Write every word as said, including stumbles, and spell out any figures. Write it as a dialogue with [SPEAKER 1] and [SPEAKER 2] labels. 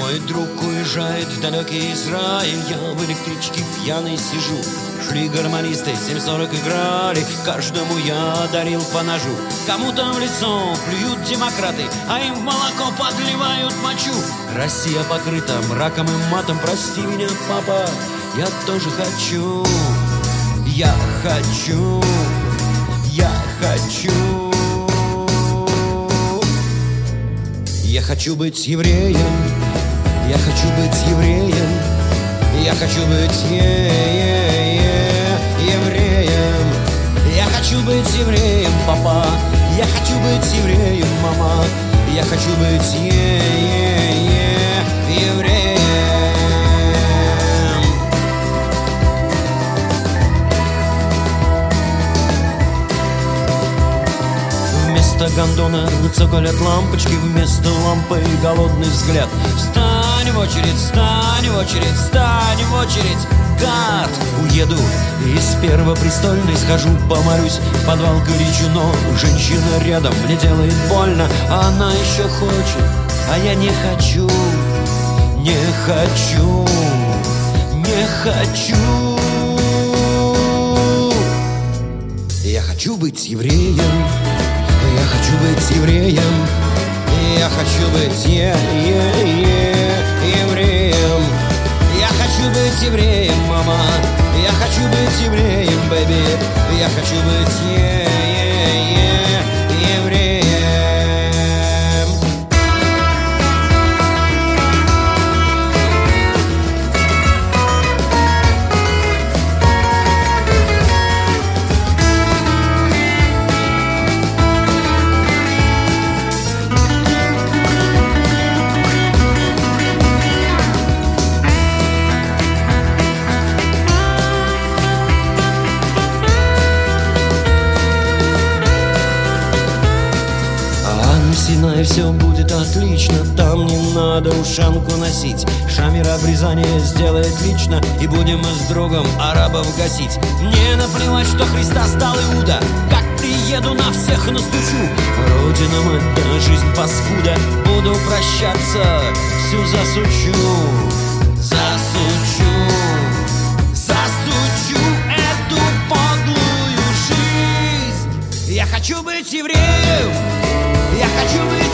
[SPEAKER 1] Мой друг уезжает в далекий Израиль, я в электричке пьяный сижу. Шли гармонисты, семь сорок играли, каждому я дарил по ножу. Кому-то в лицо плюют демократы, а им в молоко подливают мочу. Россия покрыта мраком и матом, прости меня, папа, я тоже хочу. Я хочу, я хочу. Я хочу быть евреем, я хочу быть евреем, я хочу быть е-е-е евреем. Я хочу быть евреем, папа, я хочу быть евреем, мама, я хочу быть е-е-е евреем. Вместо гондона цоколят лампочки, вместо лампы голодный взгляд. Встань в очередь, встань в очередь, встань в очередь, гад! Уеду из Первопрестольной, схожу, помолюсь, в подвал горячу, но женщина рядом, мне делает больно, а она еще хочет, а я не хочу, не хочу, не хочу. Я хочу быть евреем, я хочу быть евреем, я хочу быть е-е-е евреем. Я хочу быть евреем, мама, я хочу быть евреем, бэби. Я хочу быть е-е-е евреем. И все будет отлично, там не надо ушанку носить. Шамер обрезание сделает лично, и будем мы с другом арабов гасить. Мне наплевать, что Христа стал Иуда, как приеду на всех настучу. Родина мать, да жизнь паскуда, буду прощаться, всю засучу. Засучу, засучу эту подлую жизнь. Я хочу быть евреем, я хочу быть